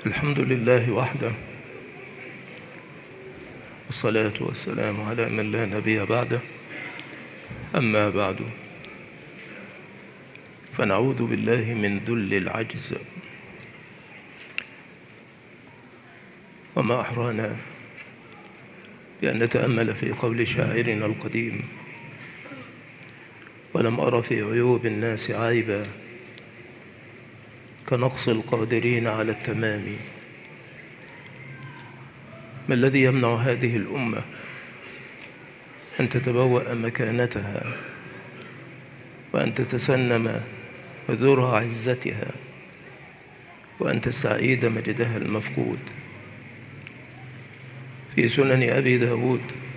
الحمد لله وحده، والصلاة والسلام على من لا نبي بعده. أما بعد، فنعوذ بالله من ذل العجز، وما أحرانا بأن نتأمل في قول شاعرنا القديم: ولم أر في عيوب الناس عيبا كنقص القادرين على التمام. ما الذي يمنع هذه الأمة أن تتبوأ مكانتها وأن تتسنم ذرى عزتها وأن تستعيد مجدها المفقود؟ في سنن أبي داود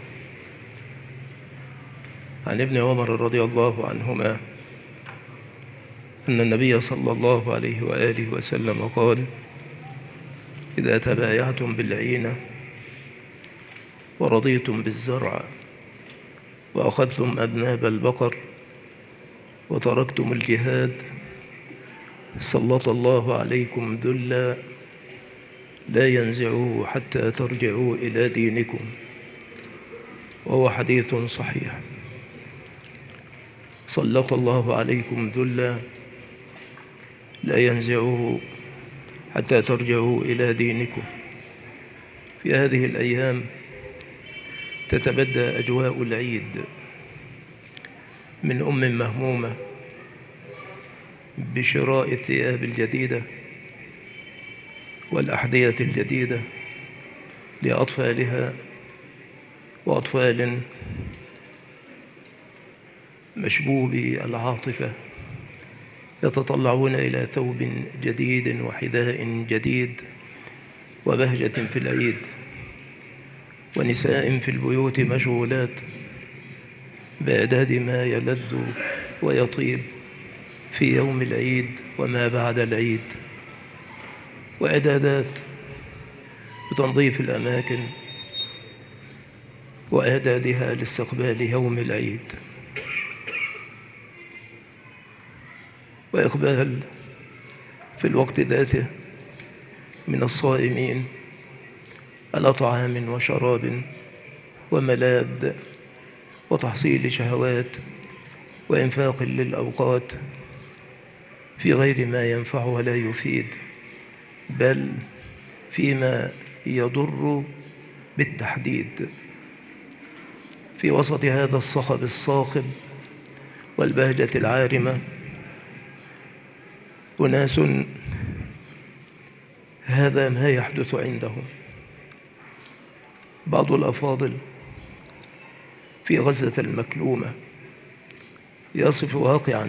عن ابن عمر رضي الله عنهما أن النبي صلى الله عليه وآله وسلم قال: إذا تبايعتم بالعينة ورضيتم بالزرع وأخذتم أذناب البقر وتركتم الجهاد سلط الله عليكم ذلا لا ينزعه حتى ترجعوا إلى دينكم. وهو حديث صحيح. سلط الله عليكم ذلا لا ينزعه حتى ترجعوا إلى دينكم. في هذه الأيام تتبدى أجواء العيد من أم مهمومة بشراء الثياب الجديدة والأحذية الجديدة لأطفالها وأطفال مشبوبي العاطفة يتطلعون إلى ثوب جديد وحذاء جديد وبهجة في العيد، ونساء في البيوت مشغولات بإعداد ما يلذ ويطيب في يوم العيد وما بعد العيد، وإعدادات بتنظيف الأماكن وإعدادها لاستقبال يوم العيد، وإقبال في الوقت ذاته من الصائمين على طعام وشراب وملاذ وتحصيل شهوات وإنفاق للأوقات في غير ما ينفع ولا يفيد، بل فيما يضر بالتحديد. في وسط هذا الصخب الصاخب والبهجة العارمة أناس هذا ما يحدث عندهم. بعض الأفاضل في غزة المكلومة يصف واقعا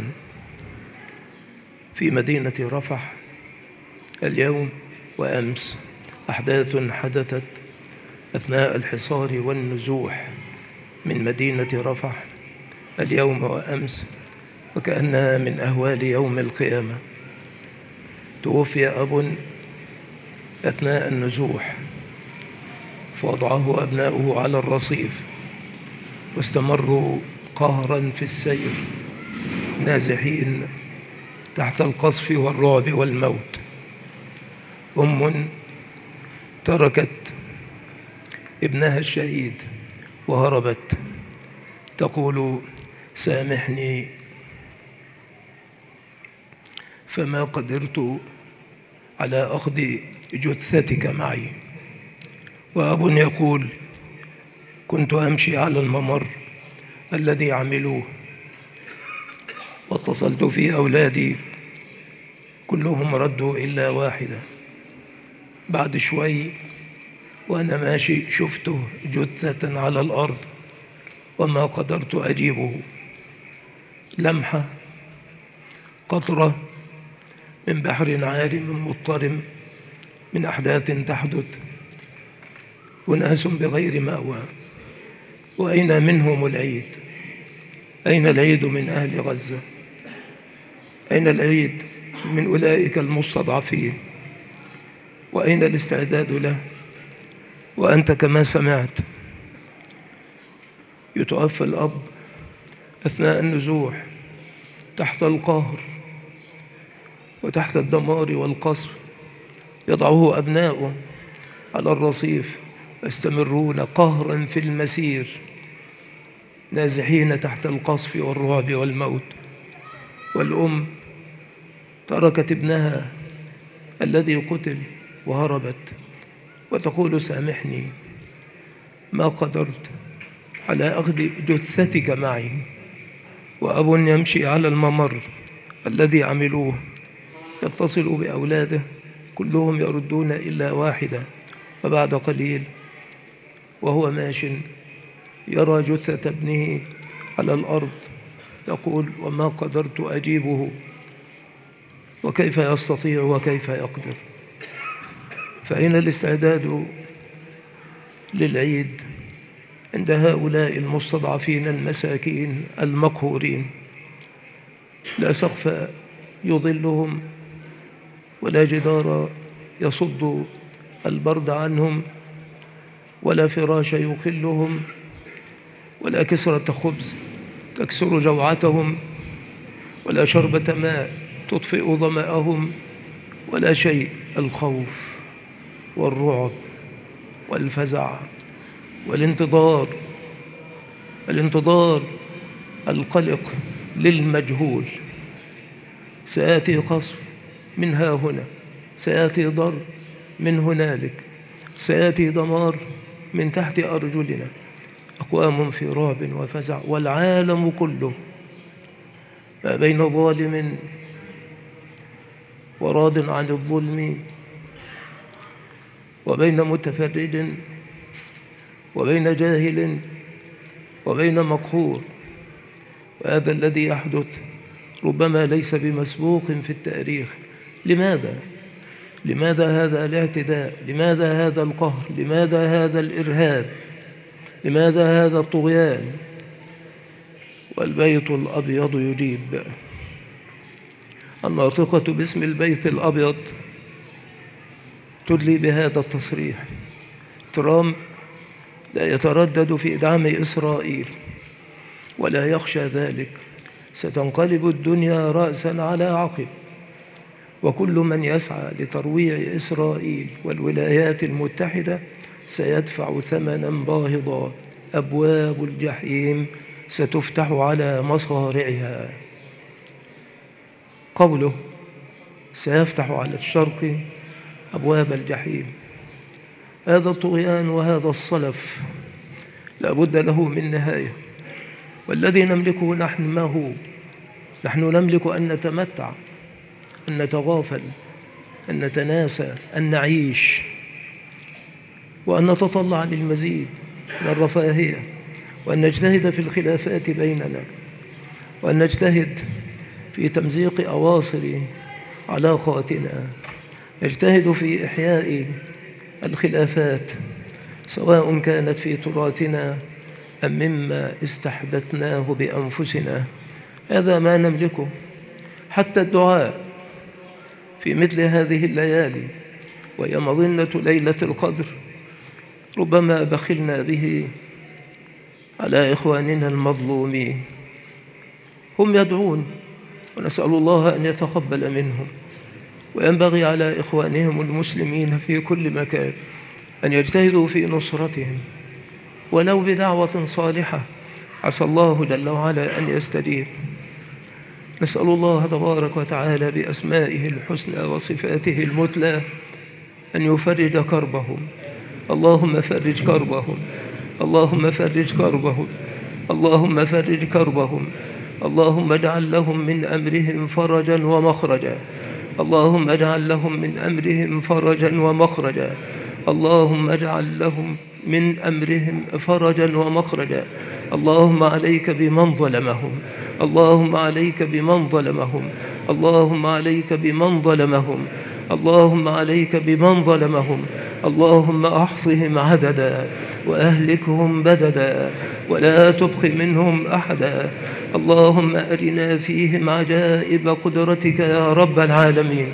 في مدينة رفح اليوم وأمس أحداث حدثت أثناء الحصار والنزوح من مدينة رفح اليوم وأمس، وكأنها من أهوال يوم القيامة. توفي أب أثناء النزوح فوضعه أبناؤه على الرصيف واستمروا قهرا في السير نازحين تحت القصف والرعب والموت. أم تركت ابنها الشهيد وهربت تقول: سامحني فما قدرت على أخذ جثتك معي. وأب يقول: كنت أمشي على الممر الذي عملوه واتصلت في أولادي كلهم ردوا إلا واحدة. بعد شوي وأنا ماشي شفته جثة على الأرض وما قدرت أجيبه. لمحة، قطرة من بحر عارم مضطرم من أحداث تحدث. أناس بغير مأوى. وأين منهم العيد؟ أين العيد من أهل غزة؟ أين العيد من أولئك المستضعفين؟ وأين الاستعداد له؟ وأنت كما سمعت يتوفى الأب أثناء النزوح تحت القهر وتحت الدمار والقصف يضعه أبناؤه على الرصيف يستمرون قهرا في المسير نازحين تحت القصف والرعب والموت. والأم تركت ابنها الذي قتل وهربت وتقول سامحني ما قدرت على أخذ جثتك معي. وأب يمشي على الممر الذي عملوه يتصل بأولاده كلهم يردون إلا واحدة، وبعد قليل وهو ماش يرى جثة ابنه على الأرض يقول وما قدرت أجيبه، وكيف يستطيع وكيف يقدر. فأين الاستعداد للعيد عند هؤلاء المستضعفين المساكين المقهورين؟ لا سقف يظلهم ولا جدار يصد البرد عنهم ولا فراش يقلهم ولا كسرة خبز تكسر جوعتهم ولا شربة ماء تطفئ ظمأهم ولا شيء. الخوف والرعب والفزع والانتظار، القلق للمجهول. سيأتي قصف من ها هنا، سيأتي ضرب من هنالك، سيأتي دمار من تحت أرجلنا. أقوام في رعب وفزع، والعالم كله ما بين ظالم وراض عن الظلم، وبين متفرد، وبين جاهل، وبين مقهور. وهذا الذي يحدث ربما ليس بمسبوق في التاريخ. لماذا هذا الاعتداء؟ لماذا هذا القهر؟ لماذا هذا الإرهاب؟ لماذا هذا الطغيان؟ والبيت الأبيض يجيب. الناطقة باسم البيت الأبيض تدلي بهذا التصريح: ترامب لا يتردد في إدعام إسرائيل ولا يخشى ذلك، ستنقلب الدنيا رأسا على عقب، وكل من يسعى لترويع إسرائيل والولايات المتحدة سيدفع ثمنا باهظا. أبواب الجحيم ستفتح على مصارعها. قوله سيفتح على الشرق أبواب الجحيم، هذا الطغيان وهذا الصلف لا بد له من نهاية. والذي نملكه نحن ما هو؟ نحن نملك أن نتمتع، أن نتغافل، أن نتناسى، أن نعيش، وأن نتطلع للمزيد من الرفاهية، وأن نجتهد في الخلافات بيننا، وأن نجتهد في تمزيق أواصر علاقاتنا، نجتهد في إحياء الخلافات سواء كانت في تراثنا أم مما استحدثناه بأنفسنا. هذا ما نملكه. حتى الدعاء في مثل هذه الليالي وهي مظنة ليلة القدر ربما بخلنا به على إخواننا المظلومين. هم يدعون ونسأل الله أن يتقبل منهم، وينبغي على إخوانهم المسلمين في كل مكان أن يجتهدوا في نصرتهم ولو بدعوة صالحة، عسى الله جل وعلا أن يستجيب. نسأل الله تبارك وتعالى بأسمائه الحسنى وصفاته المثلى أن يفرج كربهم. اللهم فرج كربهم، اللهم فرج كربهم، اللهم فرج كربهم. اللهم اجعل لهم من أمرهم فرجا ومخرجا، اللهم اجعل لهم من أمرهم فرجا ومخرجا، اللهم اجعل لهم من أمرهم فرجا ومخرجا. اللهم عليك بمن ظلمهم، اللهم عليك بمن ظلمهم، اللهم عليك بمن ظلمهم، اللهم عليك بمن ظلمهم. اللهم أحصهم عددا وأهلكهم بددا ولا تبق منهم أحدا. اللهم أرنا فيهم عجائب قدرتك يا رب العالمين.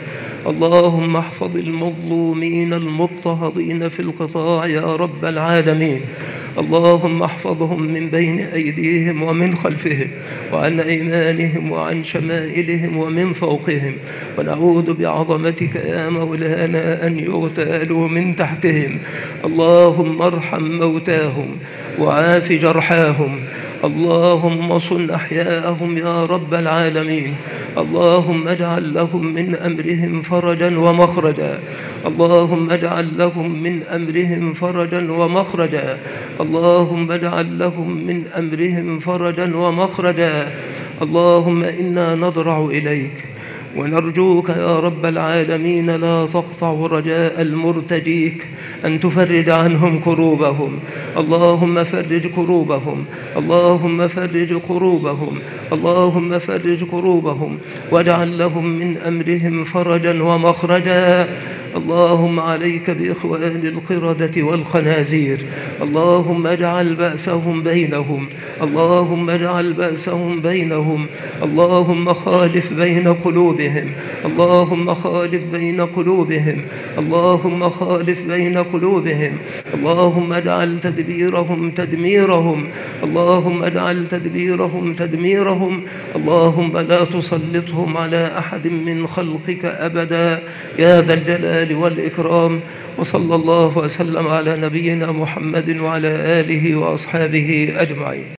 اللهم احفظ المظلومين المضطهدين في القطاع يا رب العالمين. اللهم احفظهم من بين أيديهم ومن خلفهم وعن أيمانهم وعن شمائلهم ومن فوقهم، ونعوذ بعظمتك يا مولانا أن يغتالوا من تحتهم. اللهم ارحم موتاهم وعاف جرحاهم، اللهم صن أحياءهم يا رب العالمين. اللهم اجعل لهم من أمرهم فرجا ومخرجا، اللهم اجعل لهم من أمرهم فرجا ومخرجا، اللهم اجعل لهم من أمرهم فرجا ومخرجا. اللهم إنا نضرع إليك ونرجوك يا رب العالمين لا تقطع رجاء المرتجيك أن تفرج عنهم كروبهم. اللهم فرج كروبهم، اللهم فرج كروبهم، اللهم فرج كروبهم، واجعل لهم من أمرهم فرجا ومخرجا. اللهم عليك بإخوان القردة والخنازير، اللهم اجعل بأسهم بينهم، اللهم اجعل بأسهم بينهم، اللهم خالف بين قلوبهم، اللهم خالف بين قلوبهم، اللهم خالف بين قلوبهم، اللهم اجعل تدبيرهم تدميرهم، اللهم اجعل تدبيرهم تدميرهم، اللهم لا تسلطهم على أحد من خلقك أبدا يا ذا الجلال والإكرام. وصلى الله وسلم على نبينا محمد وعلى آله وأصحابه أجمعين.